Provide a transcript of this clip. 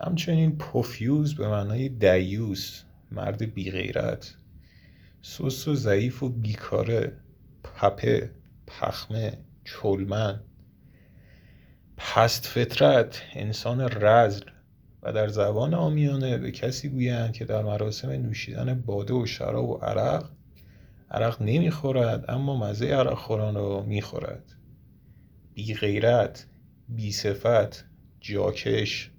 همچنین پوفیوز به معنای دیوس، مرد بیغیرت. سست و ضعیف و بیکاره، پپه، پخمه، چلمن. پست فطرت، انسان رذل. و در زبان عامیانه به کسی گویند که در مراسم نوشیدن باده و شراب و عرق نمیخورد اما مزه عرق خوران را میخورد. بی غیرت، بی صفت، جاکش،